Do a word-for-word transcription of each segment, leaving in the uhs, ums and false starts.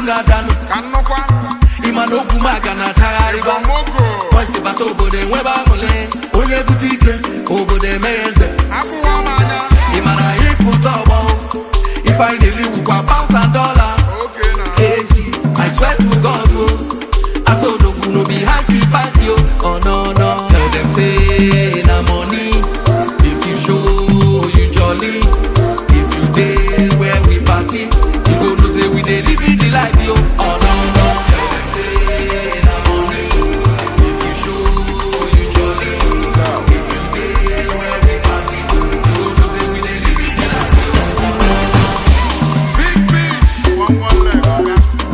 na dano. Imano kumaga na tariba. Boys se bato bode weba mole. Onye boutique, obode meze. Imana hip put up. If I daily we kwa pounds and dollars. Easy, I swear to God, oh. I saw no no be happy party, oh no no. Tell them say na money. If you show you jolly, if you day where we party, you go know say we dey live the life, yo. Oh no no. Tell them say na money. If you show you jolly, if you day where we party, you go know say we dey live the life, yo. Big fish, one one leg, okay.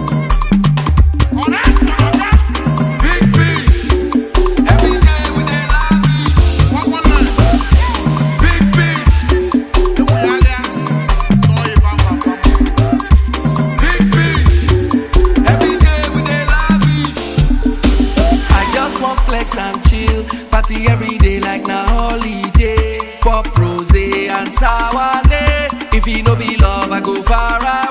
Big fish, every day we dey lavish. One one leg. Big fish, big fish, every day we dey lavish. I just want flex and chill, party every day like na holiday. Pop rose and sour. If it no be love, I go far away.